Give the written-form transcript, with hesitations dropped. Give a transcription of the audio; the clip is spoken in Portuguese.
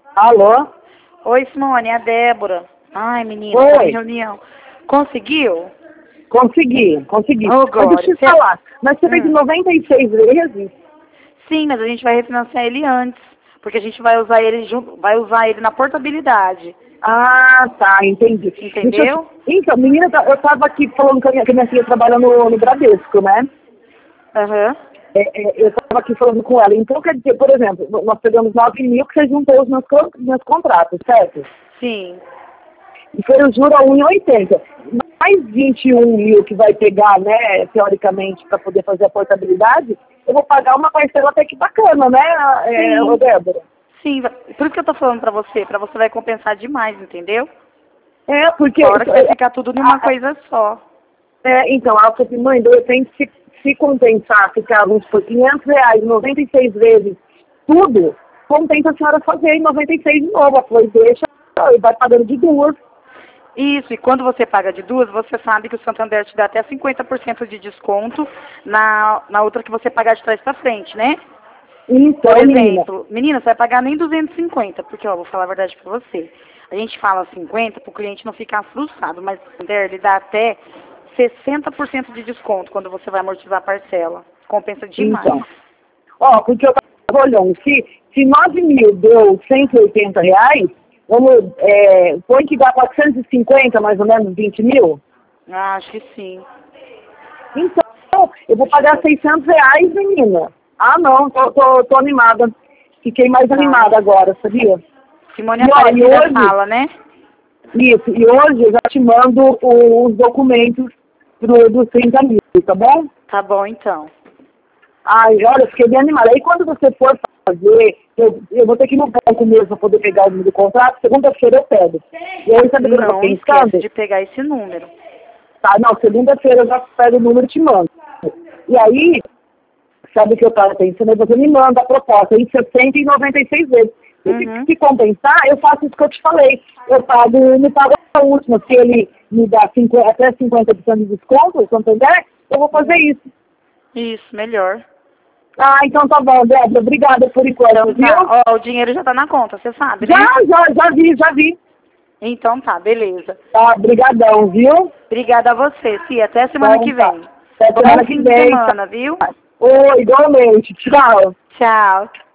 Alô? Oi, Simone, é a Débora. Ai, menina, Oi. tá em reunião. Conseguiu? Consegui. Ô, Mas deixa Glória. eu te falar, mas você fez 96 vezes? Sim, mas a gente vai refinanciar ele antes. Porque a gente vai usar ele junto, vai usar ele na portabilidade. Ah, tá, entendi. Entendeu? Então, menina, eu tava aqui falando que a minha filha trabalha no Bradesco, né? Aham. Eu estava aqui falando com ela. Então, quer dizer, por exemplo, nós pegamos 9 mil que você juntou os meus contratos, certo? Sim. E foi o juro a 1,80. Mais 21 mil que vai pegar, né, teoricamente, para poder fazer a portabilidade, eu vou pagar uma parcela até que bacana, né, ô Sim. Débora? Sim, por isso que eu tô falando pra você vai compensar demais, entendeu? Porque... A hora que vai ficar tudo em uma coisa só. então, ela falou assim, mãe, de repente, se compensar, ficar, vamos supor, R$ 500, 96 vezes, tudo, compensa a senhora fazer em 96 de novo. Ela falou, deixa, e vai pagando de duas. Isso, e quando você paga de duas, você sabe que o Santander te dá até 50% de desconto na outra que você pagar de trás pra frente, né? Então, Por menina, exemplo, você vai pagar nem 250, porque, ó, vou falar a verdade pra você. A gente fala 50 pro cliente não ficar frustrado, mas o Santander, ele dá até 60% de desconto quando você vai amortizar a parcela. Compensa demais. então. Ó, porque eu estava olhando, se 9 mil deu R$ 180, vamos, põe que dá 450, mais ou menos, 20 mil. Ah, acho que sim. Então, eu vou pagar R$ 600, menina. Ah, não, tô animada. Fiquei mais animada agora, sabia? Simone E, ó, Aparecida fala, né? Isso, e hoje eu já te mando os documentos dos 30 mil, tá bom? Tá bom, então. Ai, olha, fiquei bem animada. Aí quando você for fazer, eu vou ter que ir no banco mesmo para poder pegar o número do contrato, segunda-feira eu pego. E aí, sabe o que eu tô Não esquece pensando? de pegar esse número. Tá, não, segunda-feira eu já pego o número e te mando. E aí, sabe o que eu tava pensando? Aí você me manda a proposta em 60 e 96 vezes. E se compensar, eu faço isso que eu te falei. Me pago a última. Se ele me dá até 50% de desconto, se eu entender, eu vou fazer isso. Isso, melhor. Ah, então tá bom, Débora. Obrigada por enquanto, viu? Tá, ó, o dinheiro já tá na conta, você sabe, né? Já vi. Então tá, beleza. Tá, brigadão, viu? Obrigada a você, Cia. Até semana Então, que tá. vem. Até Bom semana que fim de vem. semana, viu? Oi, igualmente. Tchau. Tchau.